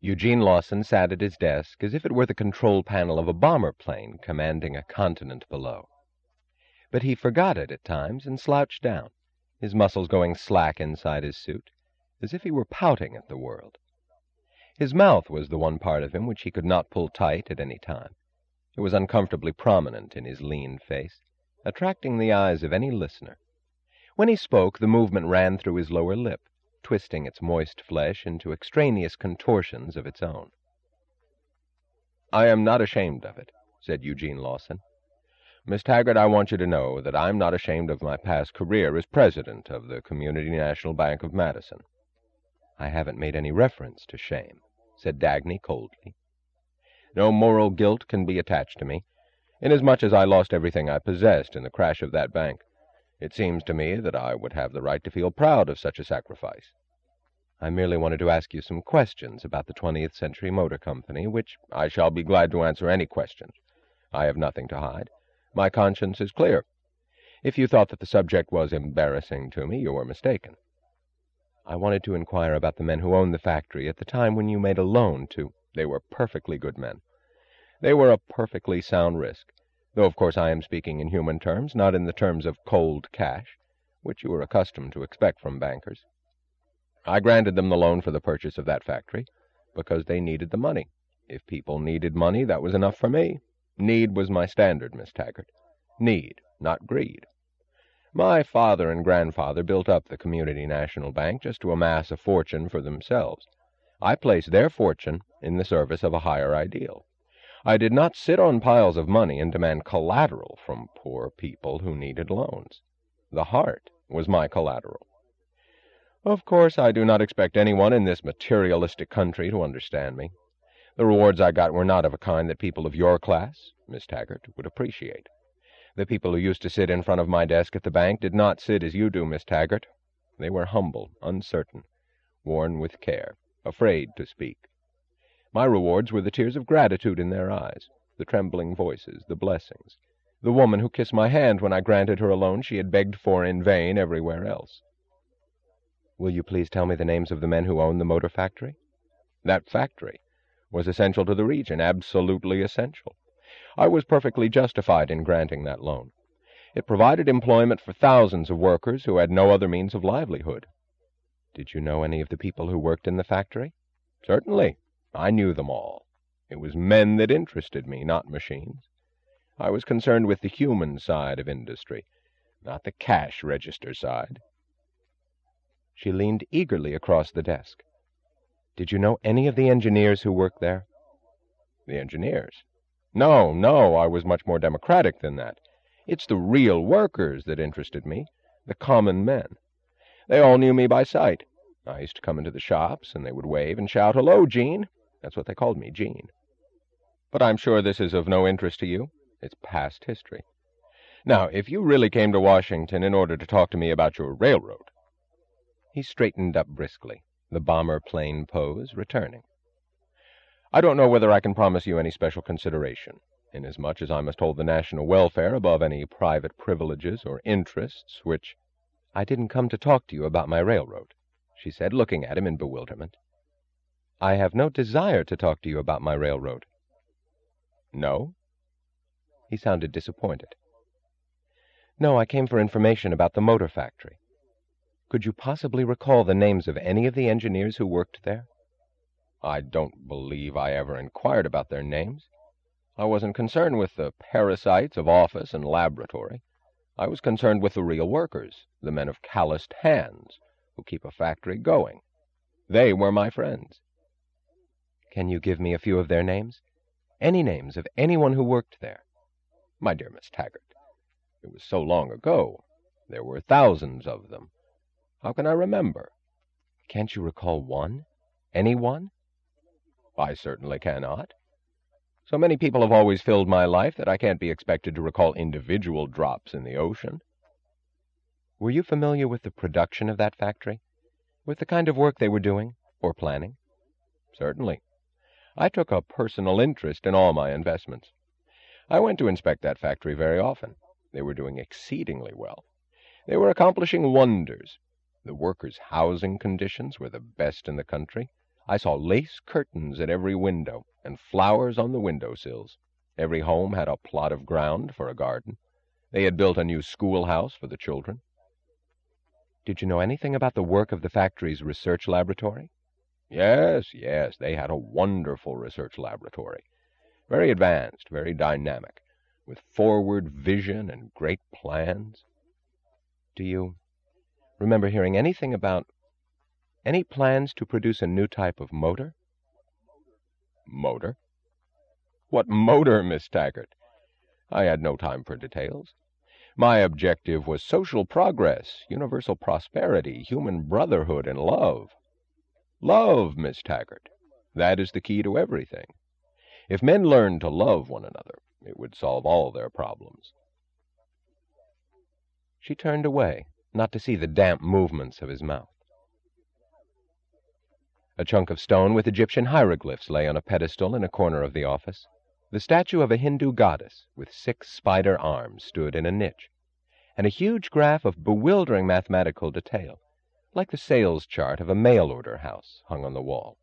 Eugene Lawson sat at his desk as if it were the control panel of a bomber plane commanding a continent below. But he forgot it at times and slouched down, his muscles going slack inside his suit, as if he were pouting at the world. His mouth was the one part of him which he could not pull tight at any time. It was uncomfortably prominent in his lean face, attracting the eyes of any listener. When he spoke, the movement ran through his lower lip, twisting its moist flesh into extraneous contortions of its own. "I am not ashamed of it," said Eugene Lawson. "Miss Taggart, I want you to know that I'm not ashamed of my past career as president of the Community National Bank of Madison." "I haven't made any reference to shame," said Dagny coldly. "No moral guilt can be attached to me, inasmuch as I lost everything I possessed in the crash of that bank. It seems to me that I would have the right to feel proud of such a sacrifice." "I merely wanted to ask you some questions about the 20th Century Motor Company, which—" "I shall be glad to answer any questions. I have nothing to hide. My conscience is clear. If you thought that the subject was embarrassing to me, you were mistaken." "I wanted to inquire about the men who owned the factory at the time when you made a loan to—" "They were perfectly good men. They were a perfectly sound risk, though of course I am speaking in human terms, not in the terms of cold cash, which you are accustomed to expect from bankers. I granted them the loan for the purchase of that factory because they needed the money. If people needed money, that was enough for me. Need was my standard, Miss Taggart. Need, not greed. My father and grandfather built up the Community National Bank just to amass a fortune for themselves. I placed their fortune in the service of a higher ideal. I did not sit on piles of money and demand collateral from poor people who needed loans. The heart was my collateral. Of course, I do not expect anyone in this materialistic country to understand me. The rewards I got were not of a kind that people of your class, Miss Taggart, would appreciate. The people who used to sit in front of my desk at the bank did not sit as you do, Miss Taggart. They were humble, uncertain, worn with care, afraid to speak. My rewards were the tears of gratitude in their eyes, the trembling voices, the blessings, the woman who kissed my hand when I granted her a loan she had begged for in vain everywhere else." "Will you please tell me the names of the men who owned the motor factory?" "That factory was essential to the region, absolutely essential. I was perfectly justified in granting that loan. It provided employment for thousands of workers who had no other means of livelihood." "Did you know any of the people who worked in the factory?" "Certainly. I knew them all. It was men that interested me, not machines. I was concerned with the human side of industry, not the cash register side." She leaned eagerly across the desk. "Did you know any of the engineers who worked there?" "The engineers? No, I was much more democratic than that. It's the real workers that interested me, the common men. They all knew me by sight. I used to come into the shops, and they would wave and shout, 'Hello, Gene.' That's what they called me, Gene. But I'm sure this is of no interest to you. It's past history. Now, if you really came to Washington in order to talk to me about your railroad—" He straightened up briskly, the bomber plane pose returning. "I don't know whether I can promise you any special consideration, inasmuch as I must hold the national welfare above any private privileges or interests which—" "I didn't come to talk to you about my railroad," she said, looking at him in bewilderment. "I have no desire to talk to you about my railroad." "No?" He sounded disappointed. "No, I came for information about the motor factory. Could you possibly recall the names of any of the engineers who worked there?" "I don't believe I ever inquired about their names. I wasn't concerned with the parasites of office and laboratory. I was concerned with the real workers, the men of calloused hands who keep a factory going. They were my friends." "Can you give me a few of their names? Any names of anyone who worked there?" "My dear Miss Taggart, it was so long ago. There were thousands of them. How can I remember?" "Can't you recall one? Any one?" "I certainly cannot. So many people have always filled my life that I can't be expected to recall individual drops in the ocean." "Were you familiar with the production of that factory? With the kind of work they were doing, or planning?" "Certainly. I took a personal interest in all my investments. I went to inspect that factory very often. They were doing exceedingly well. They were accomplishing wonders. The workers' housing conditions were the best in the country. I saw lace curtains at every window, and flowers on the window sills. Every home had a plot of ground for a garden. They had built a new schoolhouse for the children. Did you know anything about the work of the factory's research laboratory? Yes, they had a wonderful research laboratory. Very advanced, very dynamic, with forward vision and great plans. Do you remember hearing anything about any plans to produce a new type of motor? Motor? What motor, Miss Taggart? I had no time for details. My objective was social progress, universal prosperity, human brotherhood, and love. Love, Miss Taggart. That is the key to everything. If men learned to love one another, it would solve all their problems. She turned away, not to see the damp movements of his mouth. A chunk of stone with Egyptian hieroglyphs lay on a pedestal in a corner of the office. The statue of a Hindu goddess with 6 spider arms stood in a niche, and a huge graph of bewildering mathematical detail, like the sales chart of a mail-order house, hung on the wall.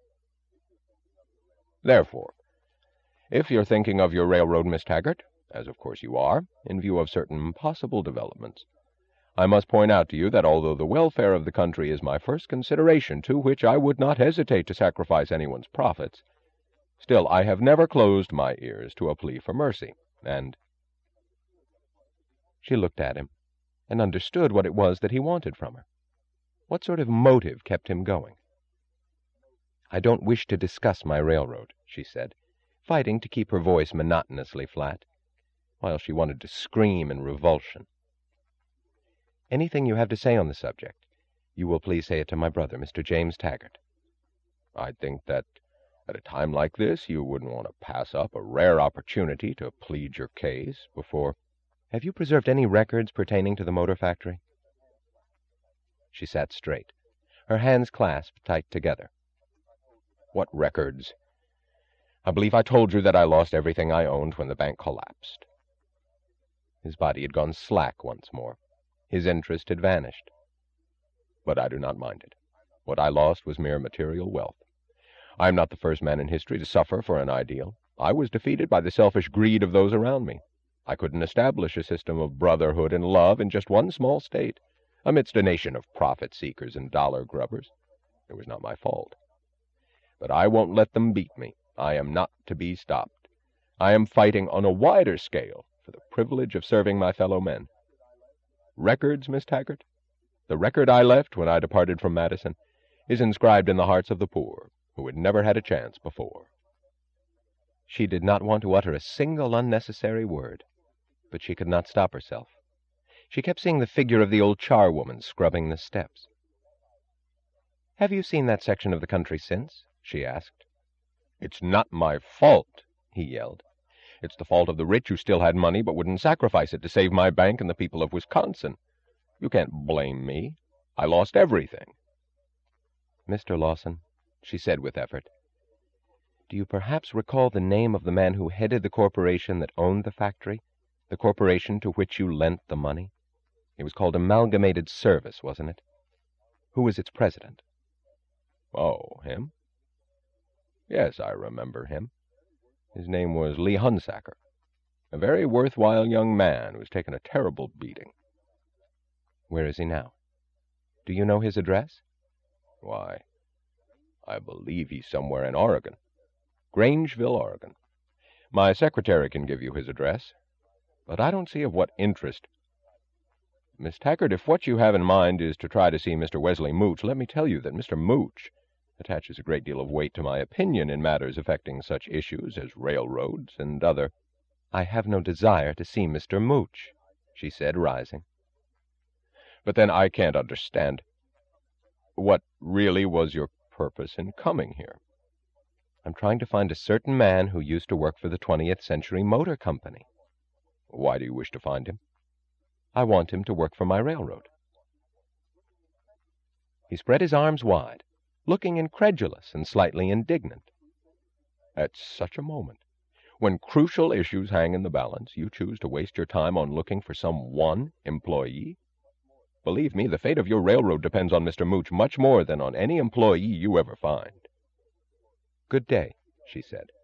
Therefore, if you're thinking of your railroad, Miss Taggart, as of course you are, in view of certain possible developments, I must point out to you that although the welfare of the country is my first consideration, to which I would not hesitate to sacrifice anyone's profits, still I have never closed my ears to a plea for mercy, and— She looked at him, and understood what it was that he wanted from her. What sort of motive kept him going? I don't wish to discuss my railroad, she said, fighting to keep her voice monotonously flat, while she wanted to scream in revulsion. Anything you have to say on the subject, you will please say it to my brother, Mr. James Taggart. I think that at a time like this you wouldn't want to pass up a rare opportunity to plead your case before— Have you preserved any records pertaining to the motor factory? She sat straight, her hands clasped tight together. What records? I believe I told you that I lost everything I owned when the bank collapsed. His body had gone slack once more. His interest had vanished. But I do not mind it. What I lost was mere material wealth. I am not the first man in history to suffer for an ideal. I was defeated by the selfish greed of those around me. I couldn't establish a system of brotherhood and love in just one small state, amidst a nation of profit-seekers and dollar-grubbers. It was not my fault. But I won't let them beat me. I am not to be stopped. I am fighting on a wider scale for the privilege of serving my fellow men. Records, Miss Taggart? The record I left when I departed from Madison is inscribed in the hearts of the poor, who had never had a chance before. She did not want to utter a single unnecessary word, but she could not stop herself. She kept seeing the figure of the old charwoman scrubbing the steps. Have you seen that section of the country since? She asked. It's not my fault, he yelled. It's the fault of the rich who still had money but wouldn't sacrifice it to save my bank and the people of Wisconsin. You can't blame me. I lost everything. Mr. Lawson, she said with effort, do you perhaps recall the name of the man who headed the corporation that owned the factory, the corporation to which you lent the money? It was called Amalgamated Service, wasn't it? Who was its president? Oh, him? Yes, I remember him. His name was Lee Hunsaker, a very worthwhile young man who has taken a terrible beating. Where is he now? Do you know his address? Why, I believe he's somewhere in Oregon. Grangeville, Oregon. My secretary can give you his address, but I don't see of what interest. Miss Taggart, if what you have in mind is to try to see Mr. Wesley Mooch, let me tell you that Mr. Mooch attaches a great deal of weight to my opinion in matters affecting such issues as railroads and other— I have no desire to see Mr. Mooch, she said, rising. But then I can't understand. What really was your purpose in coming here? I'm trying to find a certain man who used to work for the 20th Century Motor Company. Why do you wish to find him? I want him to work for my railroad. He spread his arms wide, looking incredulous and slightly indignant. At such a moment, when crucial issues hang in the balance, you choose to waste your time on looking for some one employee? Believe me, the fate of your railroad depends on Mr. Mooch much more than on any employee you ever find. "Good day," she said.